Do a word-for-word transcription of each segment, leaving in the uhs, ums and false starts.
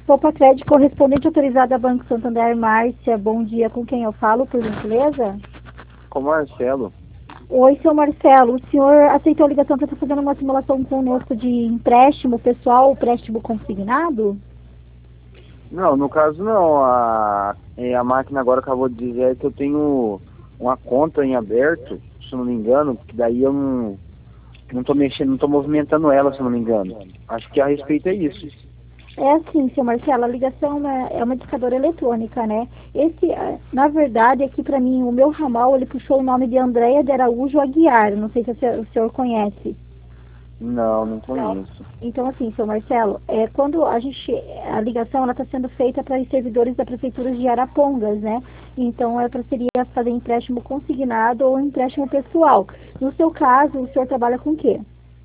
Poupa Crédito, correspondente autorizada Banco Santander, Márcia, bom dia, com quem eu falo, por gentileza? Com Marcelo. Oi, seu Marcelo, o senhor aceitou a ligação para estar fazendo uma simulação conosco de empréstimo pessoal, empréstimo consignado? Não, no caso não. A, é, a máquina agora acabou de dizer que eu tenho uma conta em aberto, se eu não me engano, que daí eu não, não tô mexendo, não tô movimentando ela, se eu não me engano. Acho que a respeito é isso. É assim, seu Marcelo, a ligação é é uma indicadora eletrônica, né? Esse, eh, na verdade, aqui para mim, o meu ramal, ele puxou o nome de Andréia de Araújo Aguiar, não sei se o senhor, o senhor conhece. Não, não conheço. Então, assim, seu Marcelo, é, quando a gente, a ligação, ela está sendo feita para os servidores da Prefeitura de Arapongas, né? Então, é para seria fazer empréstimo consignado ou empréstimo pessoal. No seu caso, o senhor trabalha com o quê?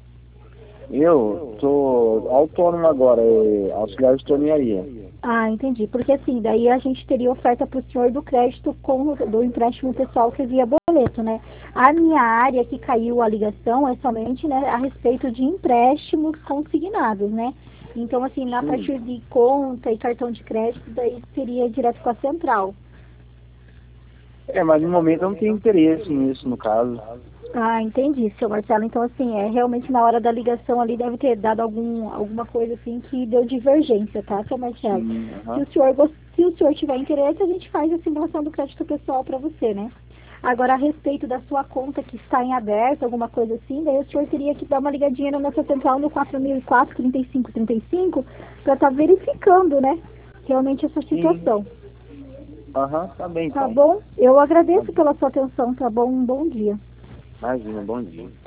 Eu tô autônomo agora, é, auxiliar de tornearia. Ah, entendi. Porque assim, daí a gente teria oferta para o senhor do crédito com o- do empréstimo pessoal que é via boleto, né? A minha área que caiu a ligação é somente, né, a respeito de empréstimos consignados, né? Então, assim, na Sim. partir de conta e cartão de crédito, daí seria direto com a central. É, mas no momento eu não tenho interesse nisso, no caso. Ah, entendi, seu Marcelo. Então, assim, é realmente na hora da ligação ali deve ter dado algum, alguma coisa assim que deu divergência, tá, seu Marcelo? Sim, Se aham. o senhor, gos- se o senhor tiver interesse, a gente faz a simulação do crédito pessoal para você, né? Agora, a respeito da sua conta que está em aberto, alguma coisa assim, daí o senhor teria que dar uma ligadinha na nossa central no quatro mil e quatro, trinta e cinco trinta e cinco para estar verificando, né, realmente essa Sim, situação. aham, tá bem Tá então. bom? Eu Tá agradeço bom. pela sua atenção, tá bom? Um bom dia. Imagina, bom dia.